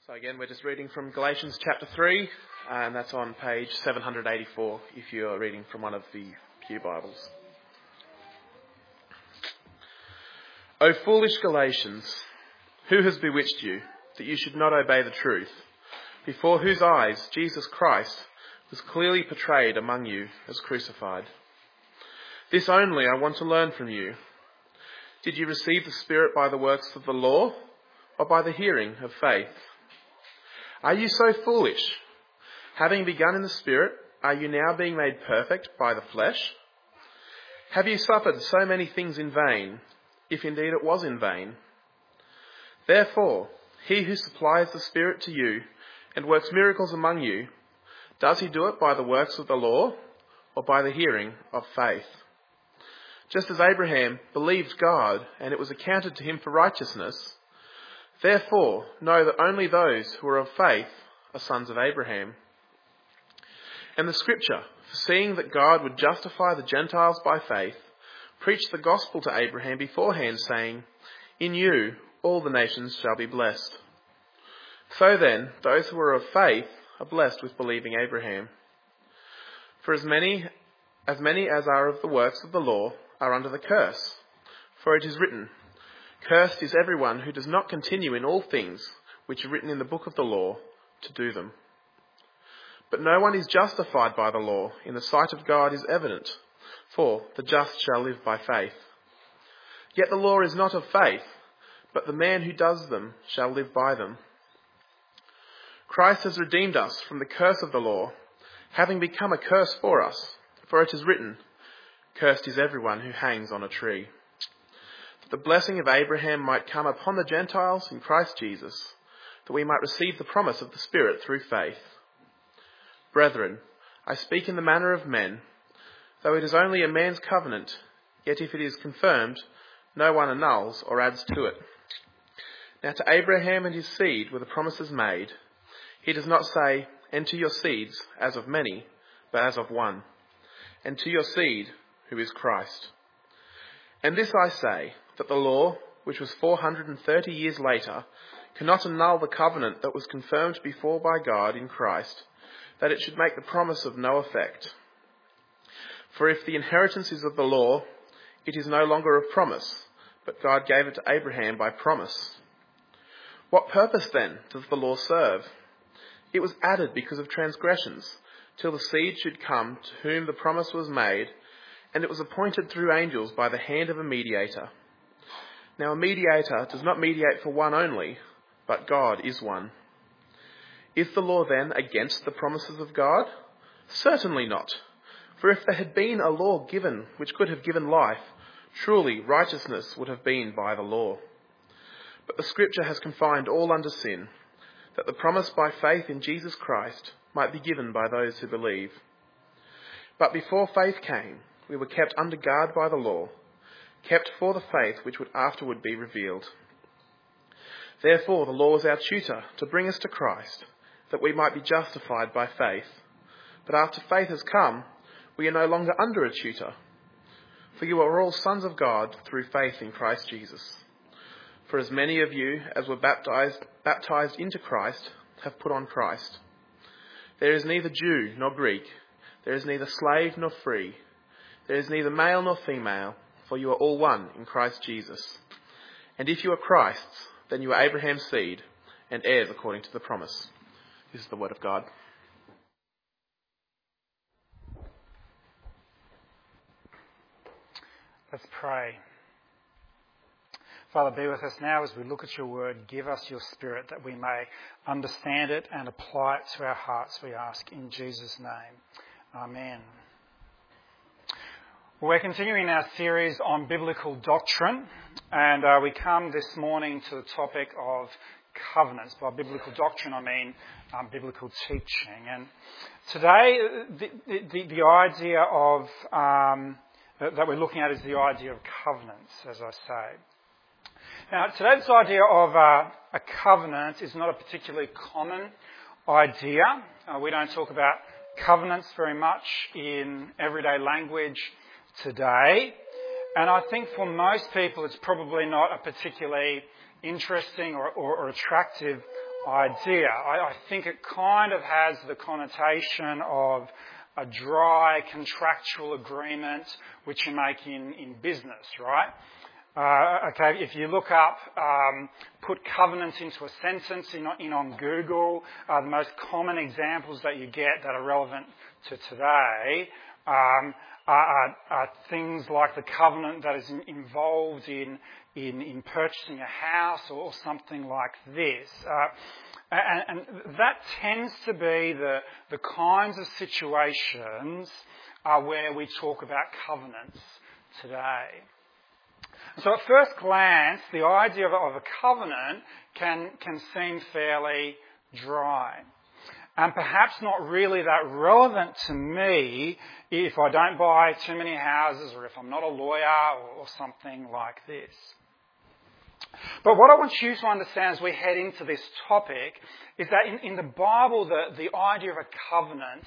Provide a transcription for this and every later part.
So again, we're just reading from Galatians chapter 3, and that's on page 784 if you're reading from one of the Pew Bibles. O foolish Galatians, who has bewitched you, that you should not obey the truth, before whose eyes Jesus Christ was clearly portrayed among you as crucified? This only I want to learn from you. Did you receive the Spirit by the works of the law, or by the hearing of faith? Are you so foolish? Having begun in the Spirit, are you now being made perfect by the flesh? Have you suffered so many things in vain, if indeed it was in vain? Therefore, he who supplies the Spirit to you and works miracles among you, does he do it by the works of the law, or by the hearing of faith? Just as Abraham believed God, and it was accounted to him for righteousness, therefore know that only those who are of faith are sons of Abraham. And the Scripture, foreseeing that God would justify the Gentiles by faith, preached the gospel to Abraham beforehand, saying, "In you all the nations shall be blessed." So then, those who are of faith are blessed with believing Abraham. For as many as are of the works of the law are under the curse. For it is written, "Cursed is everyone who does not continue in all things which are written in the book of the law to do them." But no one is justified by the law in the sight of God is evident, for the just shall live by faith. Yet the law is not of faith, but the man who does them shall live by them. Christ has redeemed us from the curse of the law, having become a curse for us. For it is written, "Cursed is everyone who hangs on a tree," that the blessing of Abraham might come upon the Gentiles in Christ Jesus, that we might receive the promise of the Spirit through faith. Brethren, I speak in the manner of men, though it is only a man's covenant, yet if it is confirmed, no one annuls or adds to it. Now to Abraham and his seed were the promises made. He does not say, "And to your seeds as of many, but as of one, and to your seed who is Christ." And this I say, that the law, which was 430 years later, cannot annul the covenant that was confirmed before by God in Christ, that it should make the promise of no effect. For if the inheritance is of the law, it is no longer of promise, but God gave it to Abraham by promise. What purpose then does the law serve? It was added because of transgressions, till the seed should come to whom the promise was made, and it was appointed through angels by the hand of a mediator. Now a mediator does not mediate for one only, but God is one. Is the law then against the promises of God? Certainly not. For if there had been a law given which could have given life, truly righteousness would have been by the law. But the Scripture has confined all under sin, that the promise by faith in Jesus Christ might be given by those who believe. But before faith came, we were kept under guard by the law, kept for the faith which would afterward be revealed. Therefore the law was our tutor to bring us to Christ, that we might be justified by faith. But after faith has come, we are no longer under a tutor. For you are all sons of God through faith in Christ Jesus. For as many of you as were baptized into Christ have put on Christ. There is neither Jew nor Greek, there is neither slave nor free, there is neither male nor female, for you are all one in Christ Jesus. And if you are Christ's, then you are Abraham's seed and heirs according to the promise. This is the word of God. Let's pray. Father, be with us now as we look at your word. Give us your Spirit that we may understand it and apply it to our hearts, we ask in Jesus' name. Amen. We're continuing our series on biblical doctrine, and we come this morning to the topic of covenants. By biblical doctrine, I mean biblical teaching. And today, the idea of that we're looking at is the idea of covenants, as I say. Now, today's idea of a covenant is not a particularly common idea. We don't talk about covenants very much in everyday language today. And I think for most people it's probably not a particularly interesting or attractive idea. I think it kind of has the connotation of a dry contractual agreement which you make in business, right? Okay, if you look up, put covenant into a sentence in on Google, the most common examples that you get that are relevant to today are things like the covenant that is involved in purchasing a house or something like this. And that tends to be the kinds of situations where we talk about covenants today. So at first glance, the idea of a covenant can seem fairly dry. And perhaps not really that relevant to me if I don't buy too many houses or if I'm not a lawyer or something like this. But what I want you to understand as we head into this topic is that in the Bible, the idea of a covenant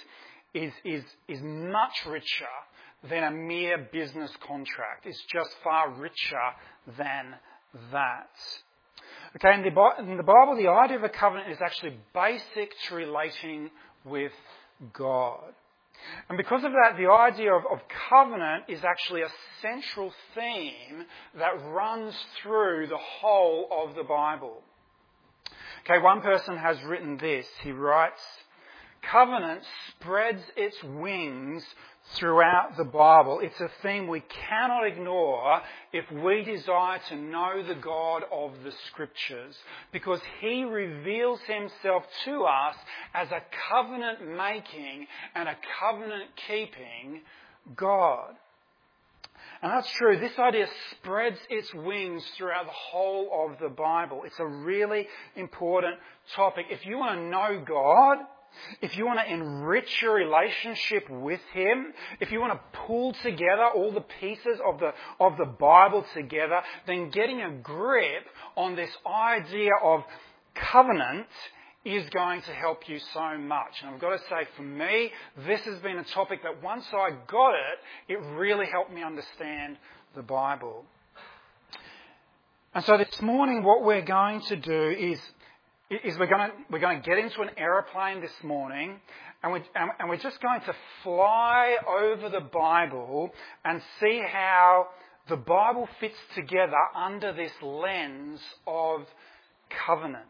is much richer than a mere business contract. It's just far richer than that. Okay, in the Bible, the idea of a covenant is actually basic to relating with God. And because of that, the idea of covenant is actually a central theme that runs through the whole of the Bible. Okay, one person has written this. He writes, "Covenant spreads its wings throughout the Bible. It's a theme we cannot ignore if we desire to know the God of the Scriptures, because He reveals Himself to us as a covenant-making and a covenant-keeping God." And that's true. This idea spreads its wings throughout the whole of the Bible. It's a really important topic. If you want to know God, if you want to enrich your relationship with Him, if you want to pull together all the pieces of the Bible together, then getting a grip on this idea of covenant is going to help you so much. And I've got to say, for me, this has been a topic that once I got it really helped me understand the Bible. And so this morning, what we're going to do is we're going to get into an aeroplane this morning, and we're just going to fly over the Bible and see how the Bible fits together under this lens of covenant.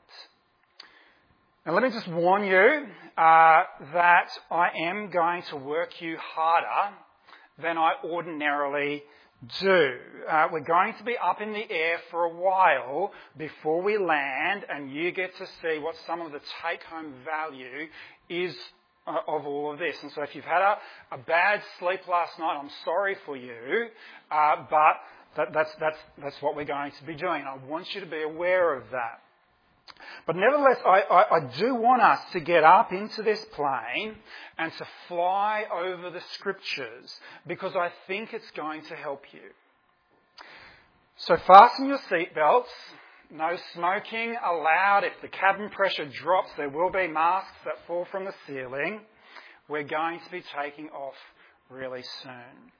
Now let me just warn you that I am going to work you harder than I ordinarily do. We're going to be up in the air for a while before we land, and you get to see what some of the take-home value is of all of this. And so if you've had a bad sleep last night, I'm sorry for you, but that's what we're going to be doing. I want you to be aware of that. But nevertheless, I do want us to get up into this plane and to fly over the Scriptures, because I think it's going to help you. So fasten your seatbelts. No smoking allowed. If the cabin pressure drops, there will be masks that fall from the ceiling. We're going to be taking off really soon.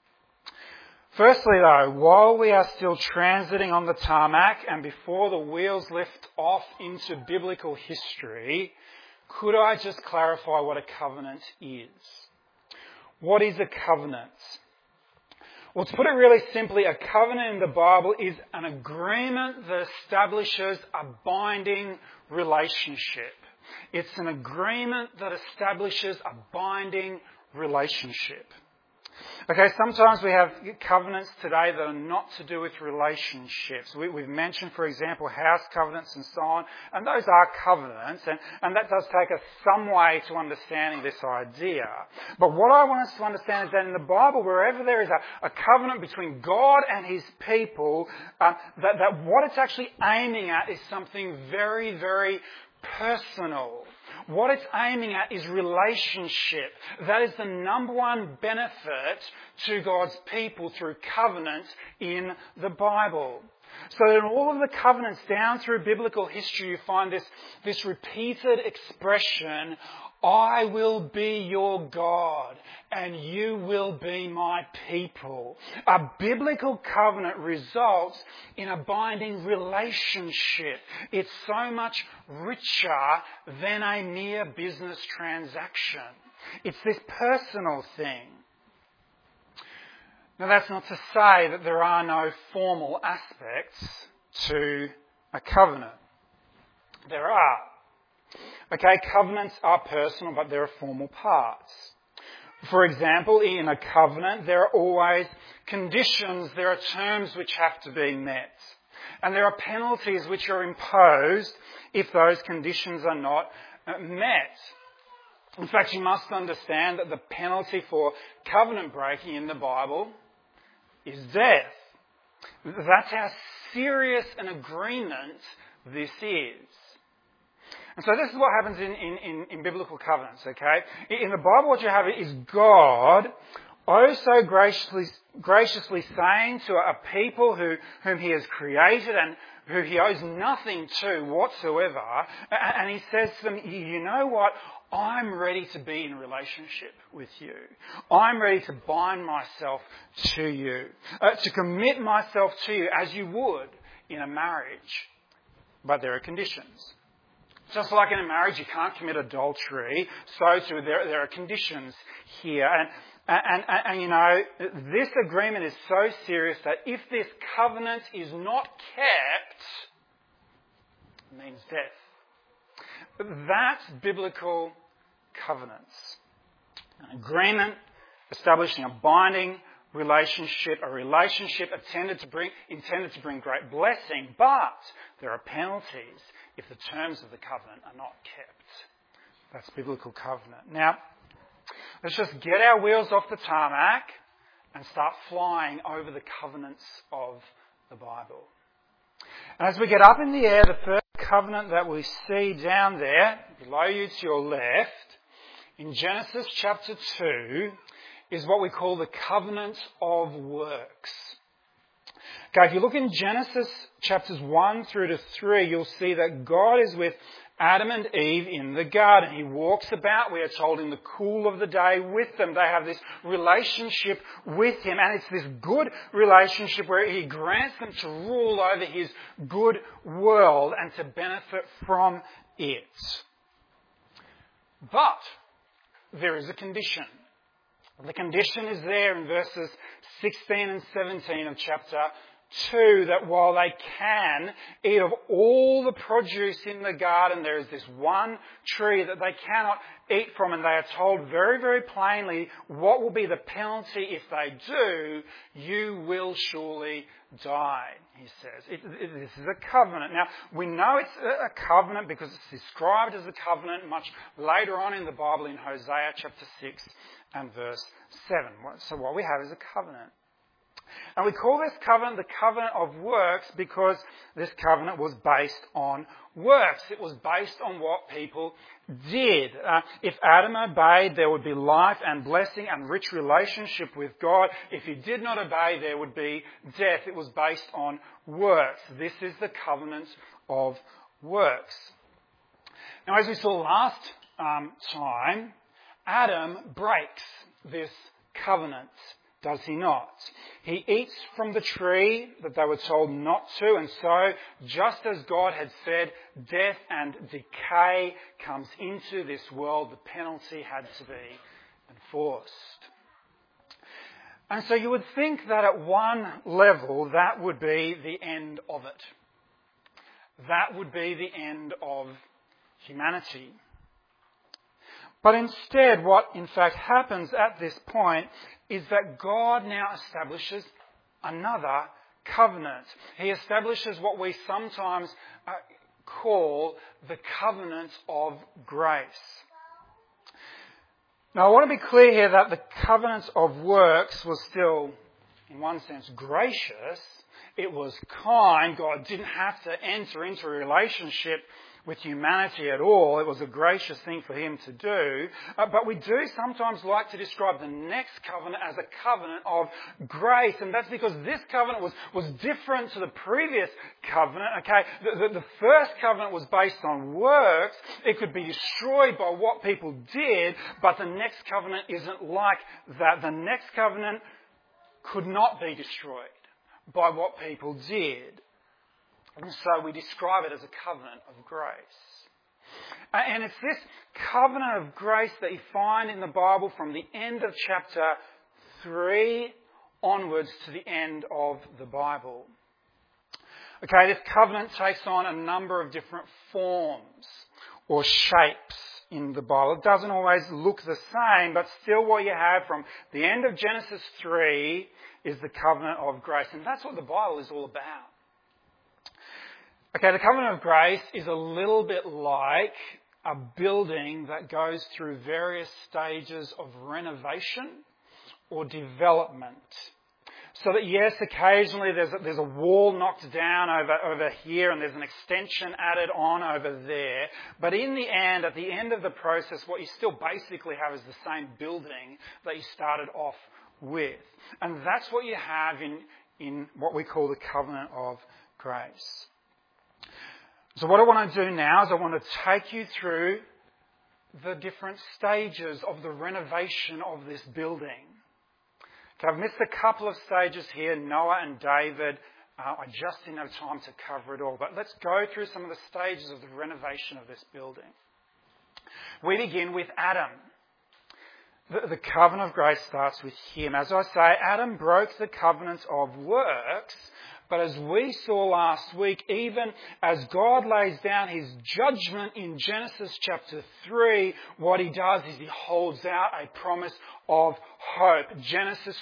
Firstly, though, while we are still transiting on the tarmac and before the wheels lift off into biblical history, could I just clarify what a covenant is? What is a covenant? Well, to put it really simply, a covenant in the Bible is an agreement that establishes a binding relationship. It's an agreement that establishes a binding relationship. Okay, sometimes we have covenants today that are not to do with relationships. We've mentioned, for example, house covenants and so on, and those are covenants, and that does take us some way to understanding this idea. But what I want us to understand is that in the Bible, wherever there is a covenant between God and His people, that what it's actually aiming at is something very, very personal. What it's aiming at is relationship. That is the number one benefit to God's people through covenant in the Bible. So in all of the covenants down through biblical history, you find this repeated expression, I will be your God and you will be my people. A biblical covenant results in a binding relationship. It's so much richer than a mere business transaction. It's this personal thing. Now that's not to say that there are no formal aspects to a covenant. There are. Okay, covenants are personal, but there are formal parts. For example, in a covenant, there are always conditions, there are terms which have to be met. And there are penalties which are imposed if those conditions are not met. In fact, you must understand that the penalty for covenant breaking in the Bible is death. That's how serious an agreement this is. And so this is what happens in biblical covenants, okay? In the Bible, what you have is God oh so graciously saying to a people whom He has created and who He owes nothing to whatsoever, and He says to them, you know what? I'm ready to be in relationship with you. I'm ready to bind myself to you, to commit myself to you as you would in a marriage. But there are conditions. Just like in a marriage, you can't commit adultery, so too there are conditions here. And you know, this agreement is so serious that if this covenant is not kept, it means death. That's biblical covenants. An agreement establishing a binding relationship, a relationship intended to bring great blessing, but there are penalties if the terms of the covenant are not kept. That's biblical covenant. Now, let's just get our wheels off the tarmac and start flying over the covenants of the Bible. And as we get up in the air, the first covenant that we see down there, below you to your left, in Genesis chapter 2, is what we call the covenant of works. Okay, if you look in Genesis chapters 1 through to 3, you'll see that God is with Adam and Eve in the garden. He walks about, we are told, in the cool of the day with them. They have this relationship with Him, and it's this good relationship where He grants them to rule over His good world and to benefit from it. But there is a condition. The condition is there in verses 16 and 17 of chapter 2, that while they can eat of all the produce in the garden, there is this one tree that they cannot eat from, and they are told very, very plainly what will be the penalty if they do. You will surely die, He says. This is a covenant. Now, we know it's a covenant because it's described as a covenant much later on in the Bible in Hosea chapter 6 and verse 7. So what we have is a covenant. And we call this covenant the covenant of works because this covenant was based on works. It was based on what people did. If Adam obeyed, there would be life and blessing and rich relationship with God. If he did not obey, there would be death. It was based on works. This is the covenant of works. Now, as we saw last time, Adam breaks this covenant. Does he not? He eats from the tree that they were told not to, and so, just as God had said, death and decay comes into this world, the penalty had to be enforced. And so you would think that at one level, that would be the end of it. That would be the end of humanity. But instead, what in fact happens at this point is that God now establishes another covenant. He establishes what we sometimes call the covenant of grace. Now, I want to be clear here that the covenant of works was still, in one sense, gracious. It was kind. God didn't have to enter into a relationship with humanity at all. It was a gracious thing for him to do. But we do sometimes like to describe the next covenant as a covenant of grace. And that's because this covenant was different to the previous covenant. Okay, the first covenant was based on works. It could be destroyed by what people did. But the next covenant isn't like that. The next covenant could not be destroyed by what people did. And so we describe it as a covenant of grace. And it's this covenant of grace that you find in the Bible from the end of chapter 3 onwards to the end of the Bible. Okay, this covenant takes on a number of different forms or shapes in the Bible. It doesn't always look the same, but still what you have from the end of Genesis 3 is the covenant of grace. And that's what the Bible is all about. Okay, the covenant of grace is a little bit like a building that goes through various stages of renovation or development. So that yes, occasionally there's a wall knocked down over here and there's an extension added on over there. But in the end, at the end of the process, what you still basically have is the same building that you started off with. And that's what you have in what we call the covenant of grace. So what I want to do now is I want to take you through the different stages of the renovation of this building. Okay, I've missed a couple of stages here, Noah and David. I just didn't have time to cover it all. But let's go through some of the stages of the renovation of this building. We begin with Adam. The covenant of grace starts with him. As I say, Adam broke the covenant of works. But as we saw last week, even as God lays down his judgment in Genesis chapter 3, what he does is he holds out a promise of hope. Genesis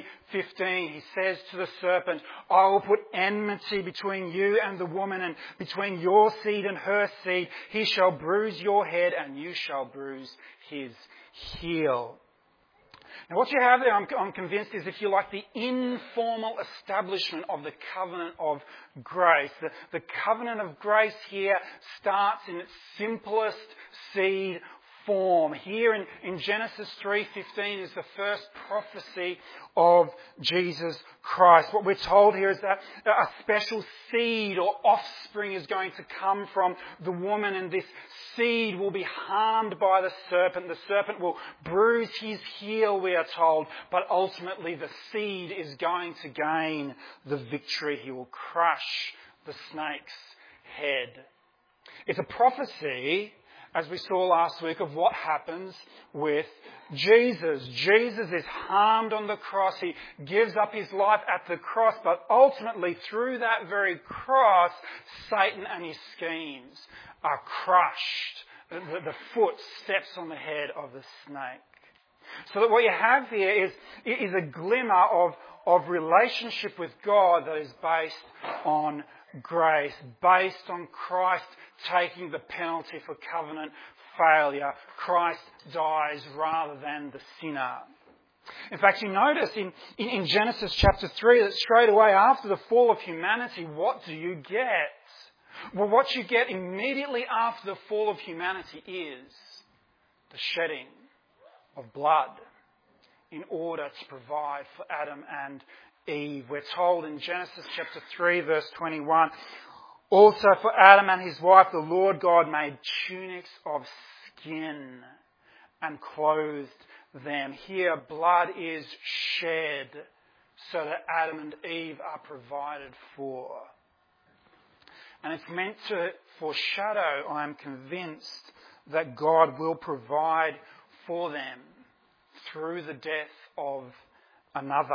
3:15, he says to the serpent, I will put enmity between you and the woman, and between your seed and her seed. He shall bruise your head, and you shall bruise his heel. Now what you have there, I'm convinced, is, if you like, the informal establishment of the covenant of grace. The covenant of grace here starts in its simplest seed form. Here in Genesis 3:15 is the first prophecy of Jesus Christ. What we're told here is that a special seed or offspring is going to come from the woman, and this seed will be harmed by the serpent. The serpent will bruise his heel, we are told, but ultimately the seed is going to gain the victory. He will crush the snake's head. It's a prophecy, as we saw last week, of what happens with Jesus. Jesus is harmed on the cross. He gives up his life at the cross, but ultimately through that very cross, Satan and his schemes are crushed. The foot steps on the head of the snake. So that what you have here is a glimmer of relationship with God that is based on grace, based on Christ taking the penalty for covenant failure. Christ dies rather than the sinner. In fact, you notice in Genesis chapter 3 that straight away after the fall of humanity, what do you get? Well, what you get immediately after the fall of humanity is the shedding of blood in order to provide for Adam and Eve. We're told in Genesis chapter 3 verse 21, also for Adam and his wife the Lord God made tunics of skin and clothed them. Here blood is shed so that Adam and Eve are provided for. And it's meant to foreshadow, I am convinced, that God will provide for them through the death of another.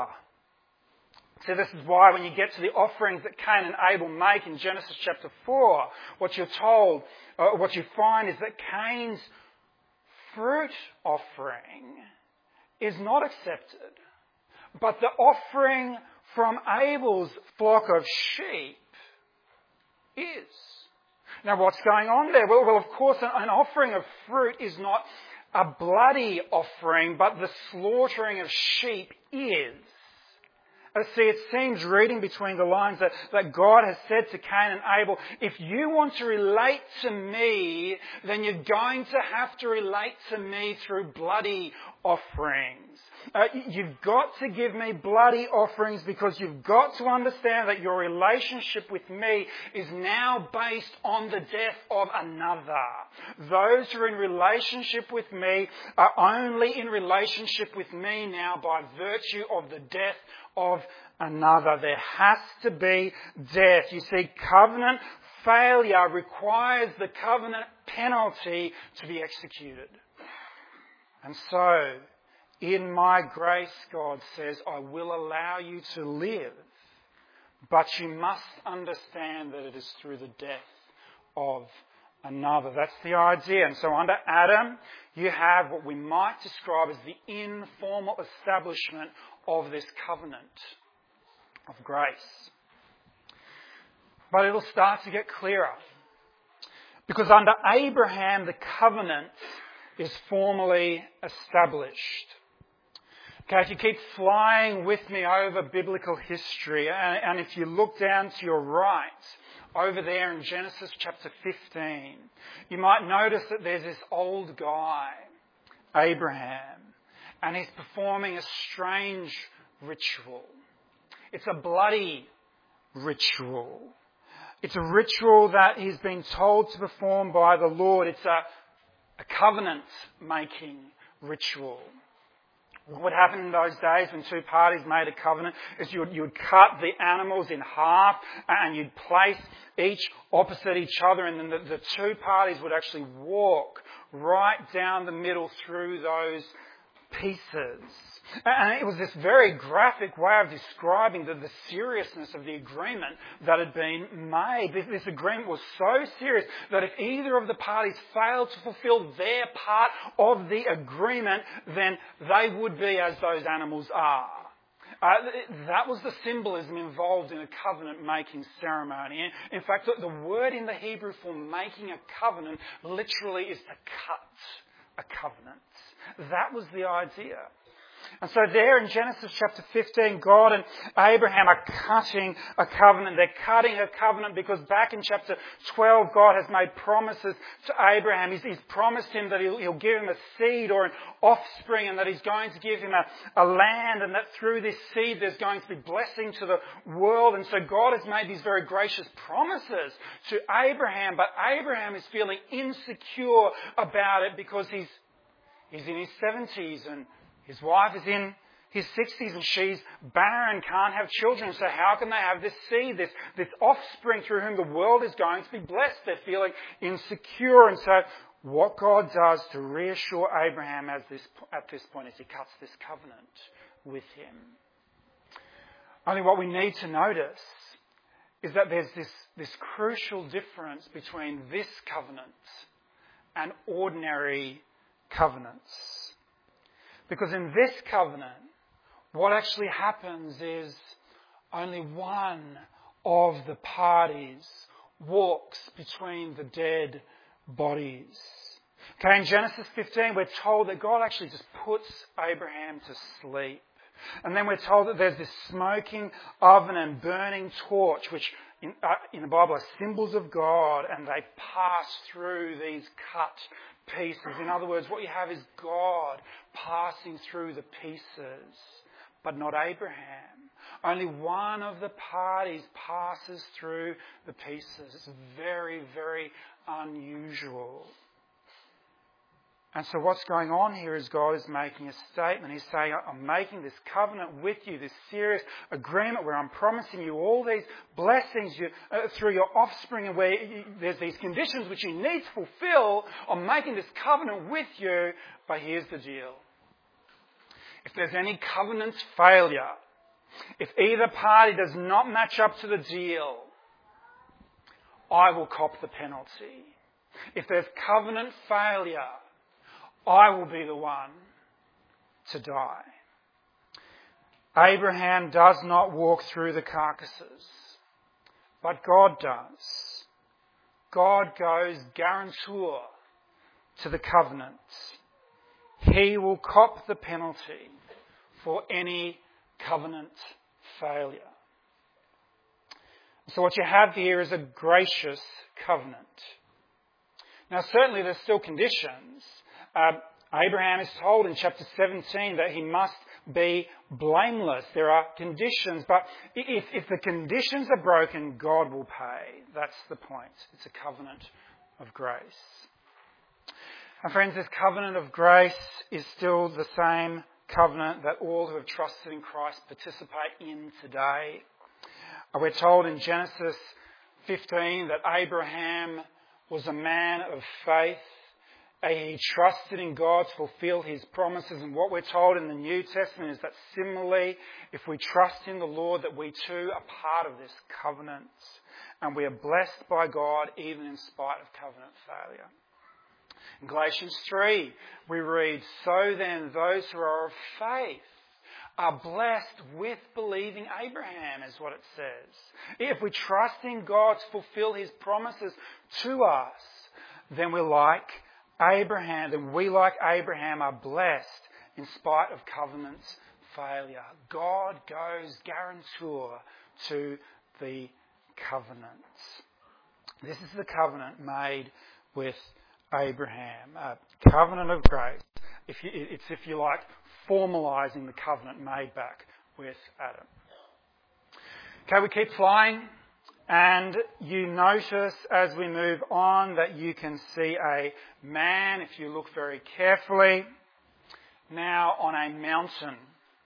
So this is why when you get to the offerings that Cain and Abel make in Genesis chapter 4, what you're told, what you find is that Cain's fruit offering is not accepted, but the offering from Abel's flock of sheep is. Now what's going on there? Well, of course, an offering of fruit is not a bloody offering, but the slaughtering of sheep is. See, it seems reading between the lines that God has said to Cain and Abel, if you want to relate to me, then you're going to have to relate to me through bloody offerings. You've got to give me bloody offerings because you've got to understand that your relationship with me is now based on the death of another. Those who are in relationship with me are only in relationship with me now by virtue of the death of another. There has to be death. You see, covenant failure requires the covenant penalty to be executed. And so, in my grace, God says, I will allow you to live, but you must understand that it is through the death of another. That's the idea. And so under Adam, you have what we might describe as the informal establishment of this covenant of grace. But it'll start to get clearer. Because under Abraham, the covenant is formally established. Okay, if you keep flying with me over biblical history, and if you look down to your right, over there in Genesis chapter 15, you might notice that there's this old guy, Abraham, and he's performing a strange ritual. It's a bloody ritual. It's a ritual that he's been told to perform by the Lord. It's a covenant-making ritual. What would happen in those days when two parties made a covenant is you would cut the animals in half and you'd place each opposite each other, and then the two parties would actually walk right down the middle through those pieces. And it was this very graphic way of describing the seriousness of the agreement that had been made. This agreement was so serious that if either of the parties failed to fulfill their part of the agreement, then they would be as those animals are. That was the symbolism involved in a covenant-making ceremony. In fact, the word in the Hebrew for making a covenant literally is to cut a covenant. That was the idea. And so there in Genesis chapter 15, God and Abraham are cutting a covenant. They're cutting a covenant because back in chapter 12, God has made promises to Abraham. He's promised him that he'll give him a seed or an offspring, and that he's going to give him a land, and that through this seed there's going to be blessing to the world. And so God has made these very gracious promises to Abraham, but Abraham is feeling insecure about it because he's in his 70s and his wife is in his 60s and she's barren, can't have children. So how can they have this seed, this offspring through whom the world is going to be blessed? They're feeling insecure. And so what God does to reassure Abraham at this point is he cuts this covenant with him. Only what we need to notice is that there's this crucial difference between this covenant and ordinary covenants. Because in this covenant, what actually happens is only one of the parties walks between the dead bodies. Okay, in Genesis 15, we're told that God actually just puts Abraham to sleep. And then we're told that there's this smoking oven and burning torch, which in the Bible are symbols of God, and they pass through these cut pieces. In other words, what you have is God passing through the pieces, but not Abraham. Only one of the parties passes through the pieces. It's very, very unusual. And so what's going on here is God is making a statement. He's saying, I'm making this covenant with you, this serious agreement where I'm promising you all these blessings through your offspring, and where there's these conditions which you need to fulfill. I'm making this covenant with you, but here's the deal. If there's any covenant failure, if either party does not match up to the deal, I will cop the penalty. If there's covenant failure, I will be the one to die. Abraham does not walk through the carcasses, but God does. God goes guarantor to the covenant. He will cop the penalty for any covenant failure. So what you have here is a gracious covenant. Now certainly there's still conditions. Abraham is told in chapter 17 that he must be blameless. There are conditions, but if the conditions are broken, God will pay. That's the point. It's a covenant of grace. And friends, this covenant of grace is still the same covenant that all who have trusted in Christ participate in today. We're told in Genesis 15 that Abraham was a man of faith. He trusted in God to fulfill his promises. And what we're told in the New Testament is that similarly, if we trust in the Lord, that we too are part of this covenant. And we are blessed by God even in spite of covenant failure. In Galatians 3, we read, "So then those who are of faith are blessed with believing Abraham," is what it says. If we trust in God to fulfill his promises to us, then we like Abraham are blessed in spite of covenant failure. God goes guarantor to the covenant. This is the covenant made with Abraham, a covenant of grace. It's, if you like, formalising the covenant made back with Adam. Okay, we keep flying, and you notice as we move on that you can see a man, if you look very carefully, now on a mountain.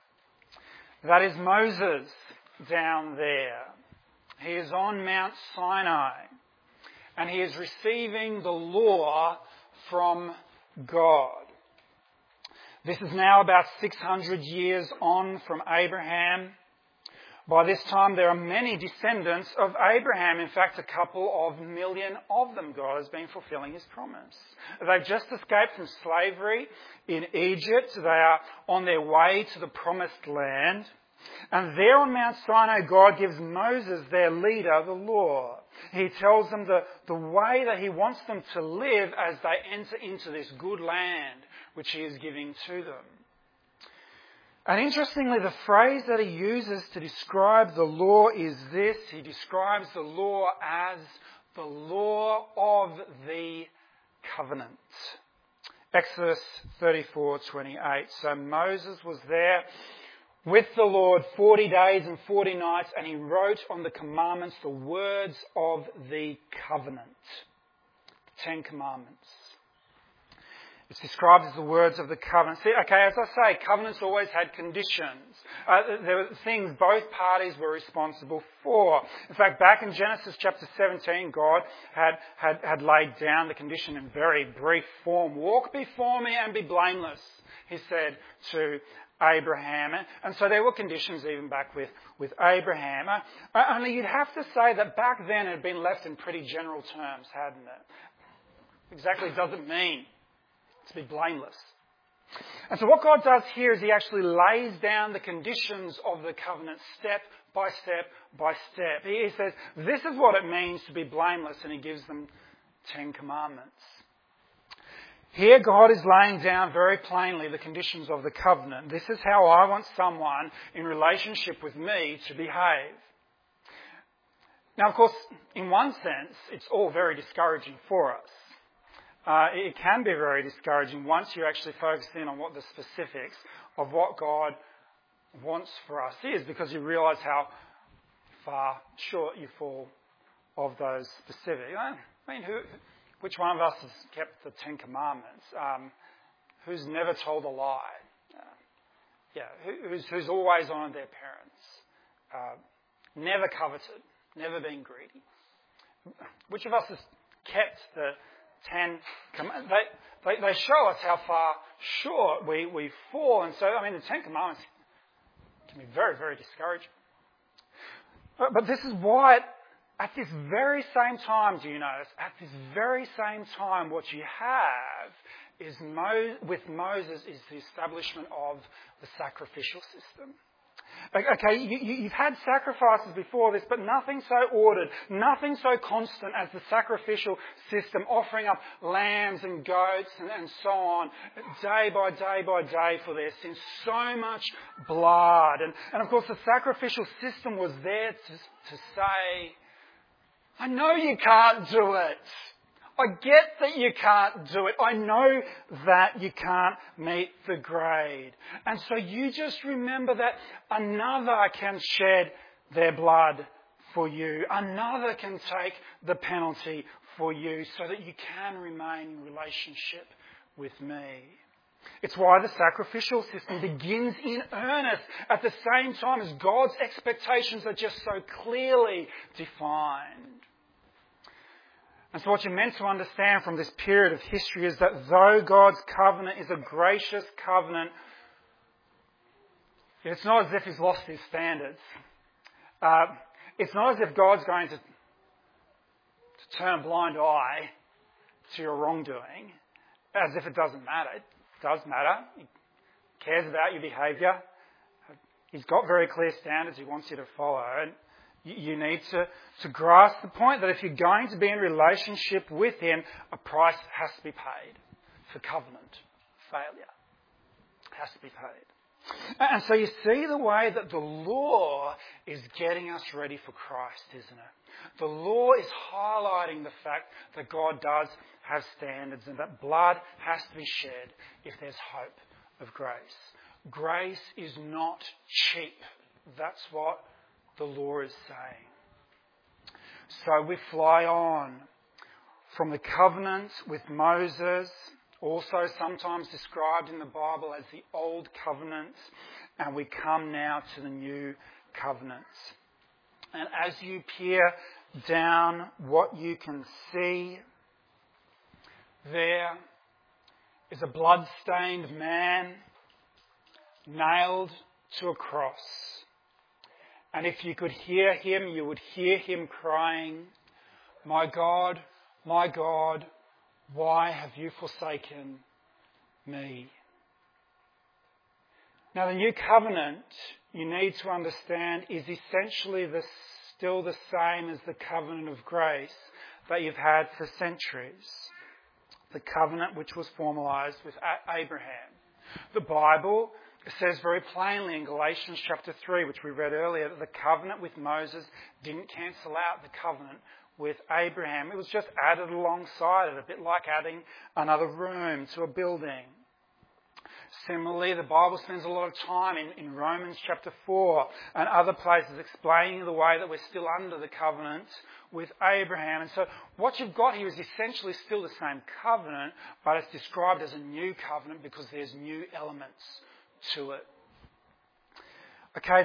That is Moses down there. He is on Mount Sinai, and he is receiving the law from God. This is now about 600 years on from Abraham. By this time, there are many descendants of Abraham. In fact, a couple of million of them. God has been fulfilling his promise. They've just escaped from slavery in Egypt. They are on their way to the promised land. And there on Mount Sinai, God gives Moses, their leader, the law. He tells them the way that he wants them to live as they enter into this good land which he is giving to them. And interestingly, the phrase that he uses to describe the law is this. He describes the law as the law of the covenant. Exodus 34:28. So Moses was there with the Lord 40 days and 40 nights, and he wrote on the commandments the words of the covenant. The 10 Commandments. It's described as the words of the covenant. See, okay, as I say, covenants always had conditions. There were things both parties were responsible for. In fact, back in Genesis chapter 17, God had laid down the condition in very brief form. Walk before me and be blameless, he said to Abraham. And so there were conditions even back with Abraham. Only you'd have to say that back then it had been left in pretty general terms, hadn't it? Exactly does it mean to be blameless? And so what God does here is he actually lays down the conditions of the covenant step by step by step. He says, this is what it means to be blameless, and he gives them 10 commandments. Here God is laying down very plainly the conditions of the covenant. This is how I want someone in relationship with me to behave. Now, of course, in one sense, it's all very discouraging for us. It can be very discouraging once you actually focus in on what the specifics of what God wants for us is, because you realise how far short you fall of those specifics. I mean, which one of us has kept the 10 Commandments? Who's never told a lie? Who's always honoured their parents? Never coveted, never been greedy. Which of us has kept the 10 Commandments? They show us how far short we fall. And so, I mean, the 10 Commandments can be very, very discouraging. But this is why, at this very same time, do you notice, at this very same time, what you have is with Moses is the establishment of the sacrificial system. Okay, you've had sacrifices before this, but nothing so ordered, nothing so constant as the sacrificial system, offering up lambs and goats and so on, day by day for their sins. So much blood. And of course the sacrificial system was there to say, I know you can't do it. I get that you can't do it. I know that you can't meet the grade. And so you just remember that another can shed their blood for you. Another can take the penalty for you so that you can remain in relationship with me. It's why the sacrificial system begins in earnest at the same time as God's expectations are just so clearly defined. And so what you're meant to understand from this period of history is that though God's covenant is a gracious covenant, it's not as if He's lost His standards. It's not as if God's going to turn a blind eye to your wrongdoing, as if it doesn't matter. It does matter. He cares about your behaviour. He's got very clear standards He wants you to follow. And you need to grasp the point that if you're going to be in relationship with Him, a price has to be paid for covenant failure. It has to be paid. And so you see the way that the law is getting us ready for Christ, isn't it? The law is highlighting the fact that God does have standards and that blood has to be shed if there's hope of grace. Grace is not cheap. That's what the law is saying. So we fly on from the covenant with Moses, also sometimes described in the Bible as the Old Covenant, and we come now to the New Covenant. And as you peer down, what you can see there is a blood-stained man nailed to a cross. And if you could hear him, you would hear him crying, my God, why have you forsaken me? Now the new covenant, you need to understand, is essentially still the same as the covenant of grace that you've had for centuries. The covenant which was formalised with Abraham. The Bible says very plainly in Galatians chapter 3, which we read earlier, that the covenant with Moses didn't cancel out the covenant with Abraham. It was just added alongside it, a bit like adding another room to a building. Similarly, the Bible spends a lot of time in Romans chapter 4 and other places explaining the way that we're still under the covenant with Abraham. And so what you've got here is essentially still the same covenant, but it's described as a new covenant because there's new elements to it. Okay,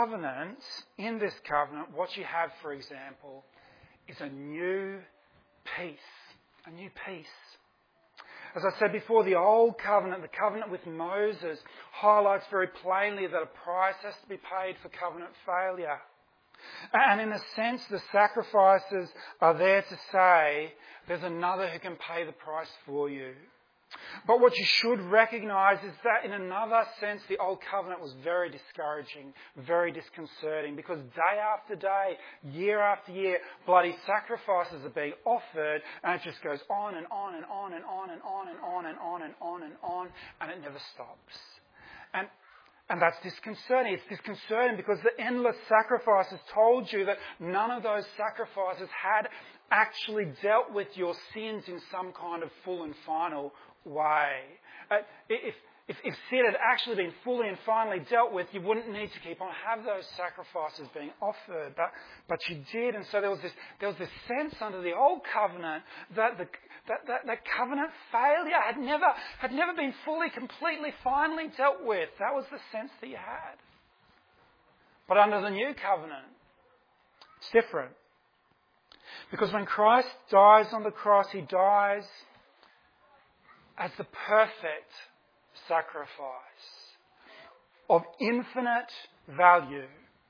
in this covenant, what you have, for example, is a new peace. A new peace. As I said before, the Old Covenant, the covenant with Moses, highlights very plainly that a price has to be paid for covenant failure. And in a sense, the sacrifices are there to say there's another who can pay the price for you. But what you should recognise is that in another sense, the Old Covenant was very discouraging, very disconcerting, because day after day, year after year, bloody sacrifices are being offered, and it just goes on and on and on and on and on and on and on and on and on, and it never stops. And that's disconcerting. It's disconcerting because the endless sacrifices told you that none of those sacrifices had actually dealt with your sins in some kind of full and final way. If sin had actually been fully and finally dealt with, you wouldn't need to keep on have those sacrifices being offered. But you did, and so there was this sense under the Old Covenant that that covenant failure had never been fully, completely, finally dealt with. That was the sense that you had. But under the New Covenant, it's different. Because when Christ dies on the cross, He dies as the perfect sacrifice of infinite value,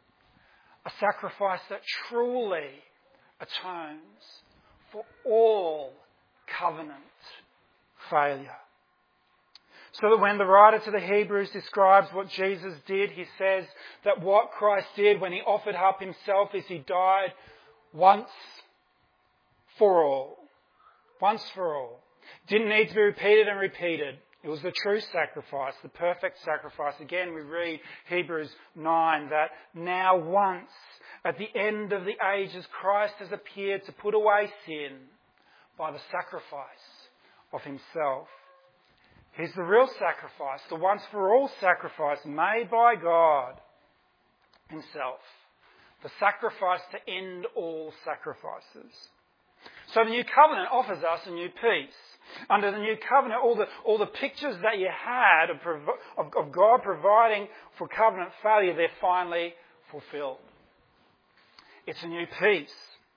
a sacrifice that truly atones for all covenant failure. So that when the writer to the Hebrews describes what Jesus did, he says that what Christ did when he offered up himself is he died once for all. Once for all. Didn't need to be repeated and repeated. It was the true sacrifice, the perfect sacrifice. Again, we read Hebrews 9 that now once at the end of the ages, Christ has appeared to put away sin by the sacrifice of himself. He's the real sacrifice, the once for all sacrifice made by God himself. The sacrifice to end all sacrifices. So the new covenant offers us a new peace. Under the new covenant, all the pictures that you had of God providing for covenant failure, they're finally fulfilled. It's a new peace.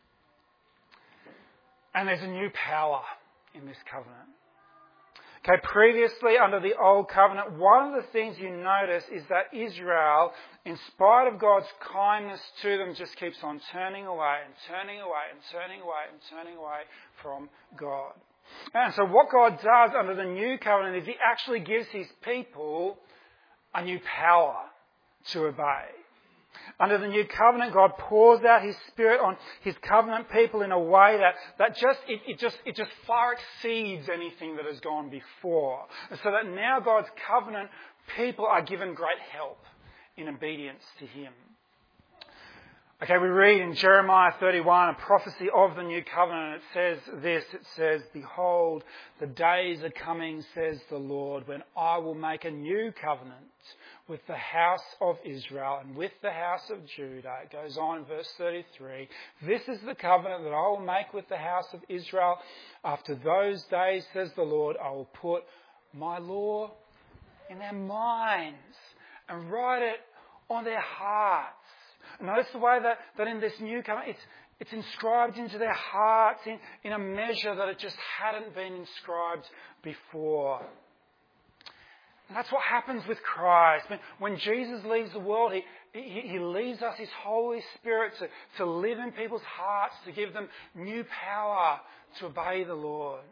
And there's a new power in this covenant. Okay, previously under the old covenant, one of the things you notice is that Israel, in spite of God's kindness to them, just keeps on turning away and turning away and turning away and turning away from God. And so what God does under the new covenant is he actually gives his people a new power to obey. Under the new covenant, God pours out his Spirit on his covenant people in a way that just far exceeds anything that has gone before. And so that now God's covenant people are given great help in obedience to him. Okay, we read in Jeremiah 31, a prophecy of the new covenant. It says this, it says, "Behold, the days are coming, says the Lord, when I will make a new covenant with the house of Israel and with the house of Judah." It goes on in verse 33. "This is the covenant that I will make with the house of Israel. After those days, says the Lord, I will put my law in their minds and write it on their hearts." Notice the way that in this new covenant, it's inscribed into their hearts in a measure that it just hadn't been inscribed before. And that's what happens with Christ. When Jesus leaves the world, he leaves us his Holy Spirit to live in people's hearts, to give them new power to obey the Lord.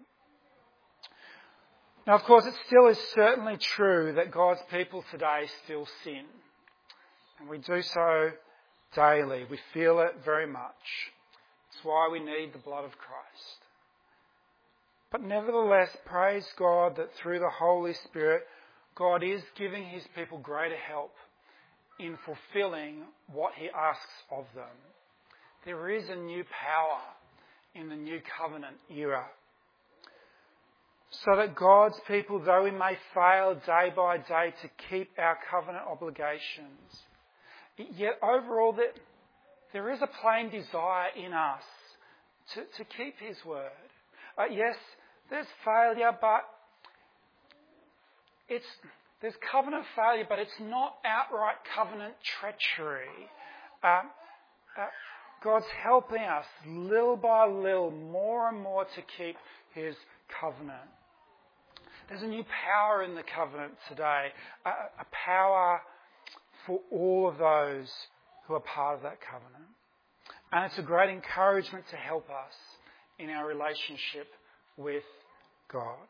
Now, of course, it still is certainly true that God's people today still sin. And we do so daily. We feel it very much. It's why we need the blood of Christ. But nevertheless, praise God that through the Holy Spirit, God is giving his people greater help in fulfilling what he asks of them. There is a new power in the new covenant era. So that God's people, though we may fail day by day to keep our covenant obligations, yet overall there is a plain desire in us to keep his word. Yes, there's failure, but there's covenant failure, but it's not outright covenant treachery. God's helping us little by little, more and more to keep his covenant. There's a new power in the covenant today, a power for all of those who are part of that covenant. And it's a great encouragement to help us in our relationship with God.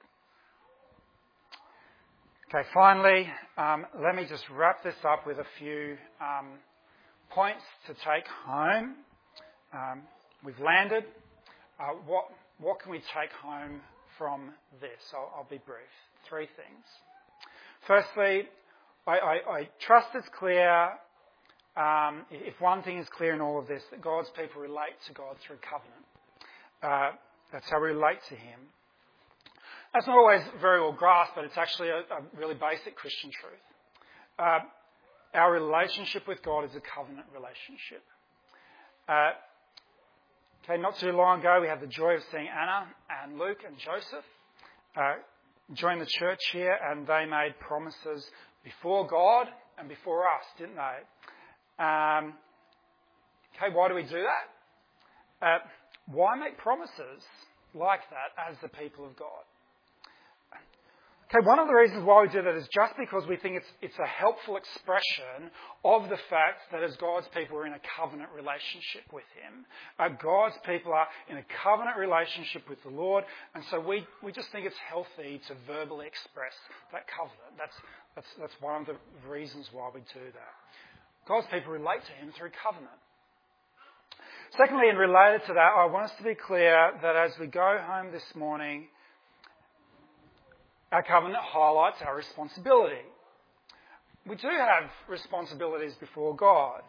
Okay, finally, let me just wrap this up with a few points to take home. We've landed. What can we take home from this? I'll be brief. 3 things. Firstly, I trust it's clear, if one thing is clear in all of this, that God's people relate to God through covenant. That's how we relate to him. That's not always very well grasped, but it's actually a really basic Christian truth. Our relationship with God is a covenant relationship. Not too long ago, we had the joy of seeing Anna and Luke and Joseph join the church here, and they made promises before God and before us, didn't they? Why do we do that? Why make promises like that as the people of God? Okay, one of the reasons why we do that is just because we think it's a helpful expression of the fact that as God's people we're in a covenant relationship with Him. God's people are in a covenant relationship with the Lord, and so we just think it's healthy to verbally express that covenant. That's one of the reasons why we do that. God's people relate to Him through covenant. Secondly, and related to that, I want us to be clear that as we go home this morning, our covenant highlights our responsibility. We do have responsibilities before God.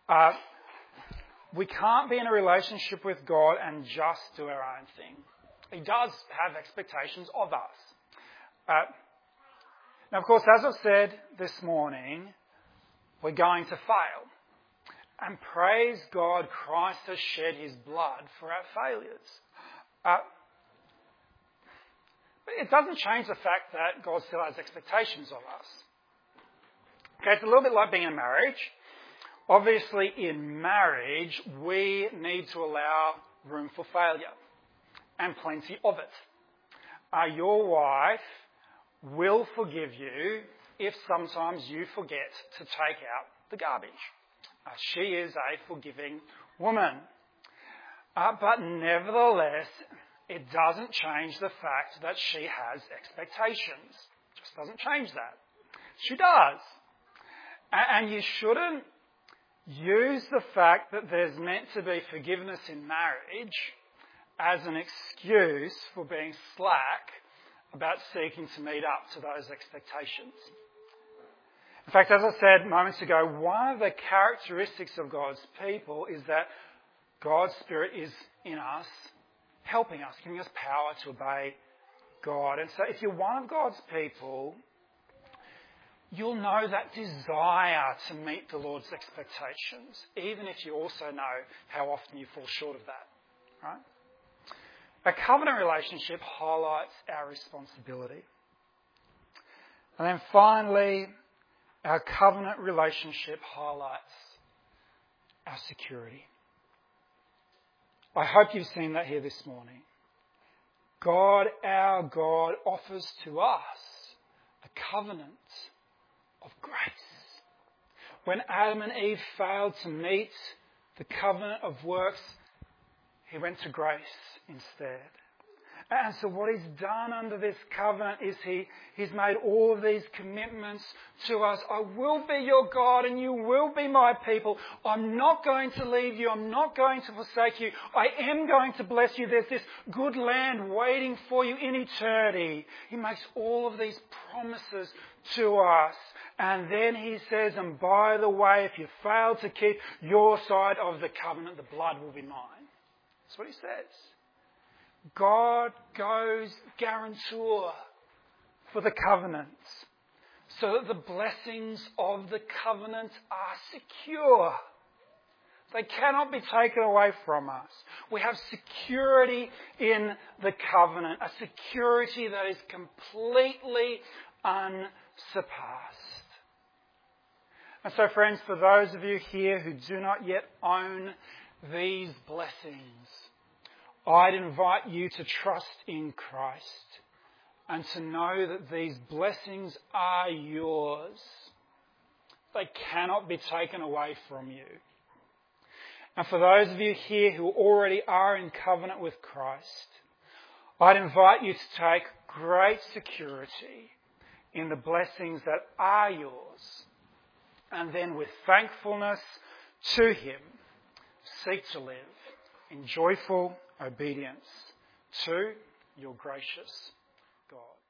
We can't be in a relationship with God and just do our own thing. He does have expectations of us. Now, of course, as I've said this morning, we're going to fail. And praise God, Christ has shed His blood for our failures. It doesn't change the fact that God still has expectations of us. Okay, it's a little bit like being in marriage. Obviously, in marriage, we need to allow room for failure, and plenty of it. Your wife will forgive you if sometimes you forget to take out the garbage. She is a forgiving woman. But nevertheless, it doesn't change the fact that she has expectations. It just doesn't change that. She does. And you shouldn't use the fact that there's meant to be forgiveness in marriage as an excuse for being slack about seeking to meet up to those expectations. In fact, as I said moments ago, one of the characteristics of God's people is that God's Spirit is in us, helping us, giving us power to obey God. And so if you're one of God's people, you'll know that desire to meet the Lord's expectations, even if you also know how often you fall short of that. Right? A covenant relationship highlights our responsibility. And then finally, our covenant relationship highlights our security. I hope you've seen that here this morning. God, our God, offers to us a covenant of grace. When Adam and Eve failed to meet the covenant of works, He went to grace instead. And so what He's done under this covenant is He's made all of these commitments to us. I will be your God and you will be my people. I'm not going to leave you. I'm not going to forsake you. I am going to bless you. There's this good land waiting for you in eternity. He makes all of these promises to us. And then He says, and by the way, if you fail to keep your side of the covenant, the blood will be mine. That's what He says. God goes guarantor for the covenant so that the blessings of the covenant are secure. They cannot be taken away from us. We have security in the covenant, a security that is completely unsurpassed. And so, friends, for those of you here who do not yet own these blessings, I'd invite you to trust in Christ and to know that these blessings are yours. They cannot be taken away from you. And for those of you here who already are in covenant with Christ, I'd invite you to take great security in the blessings that are yours, and then with thankfulness to Him, seek to live in joyful obedience to your gracious God.